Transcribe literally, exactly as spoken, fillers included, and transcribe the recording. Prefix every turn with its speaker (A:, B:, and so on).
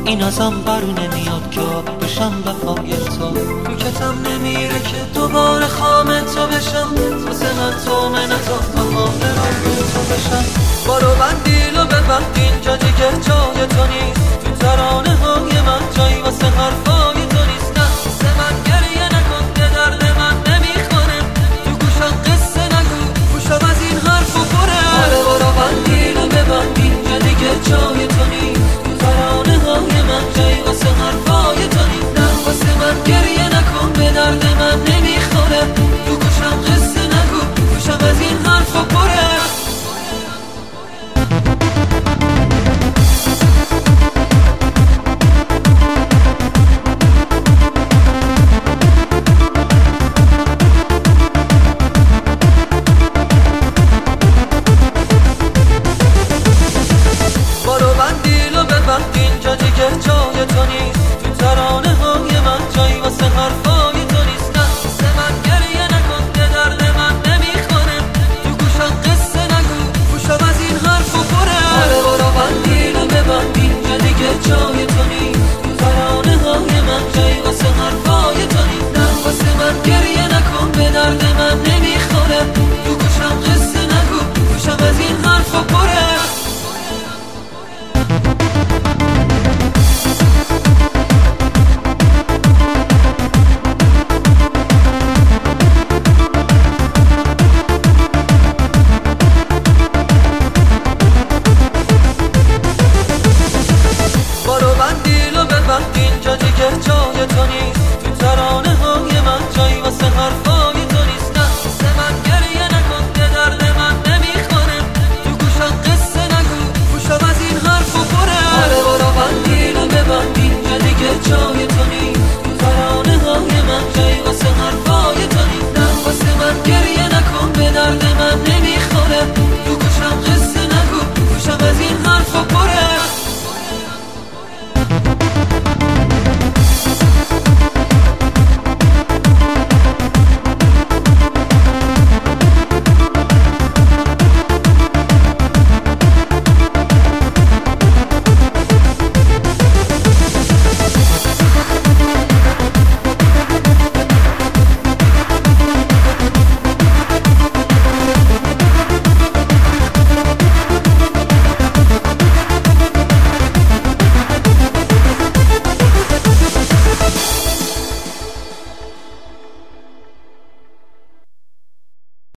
A: این ازم برو نمیاد که آب بشم وفای تو. تو کتم نمیره که دوباره خام تو بشم، واسه من تو من تا بخوام برم تو بشم. بارو بندیل و ببند اینجا دیگه جای تو نیست، تو ترانه های من جایی واسه حرفای تو نیست. نه واسه من گریه نکن که درد من نمیخوره، تو گوشم قصه نگو گوشم از این حرفو پره. آره بارو بندیل و ببند اینجا دیگه جای تو نیست، تو ترانه های من جایی واسه حرفای تو نیست. نه واسه من گریه نکن به درد من نمیخوره، تو گوشم قصه نگو گوشم از این حرفو پره. اینجا دیگه جای تو نیست، تو ترانه های من جایی واسه حرفای تو نیست. نه واسه من گریه نکن که درد من نمیخوره، تو گوشم قصه نگو گوشم از این حرفو پره. آره برو بندیل و ببند اینجا دیگه جای تو نیست، تو ترانه های من جایی واسه حرفای تو نیست. نه واسه من گریه نکن به درد من نمیخوره، تو گوشم قصه نگو گوشم از این حرفو پره. اینجا دیگه جای تو نیست، تو ترانه های من جایی واسه حرف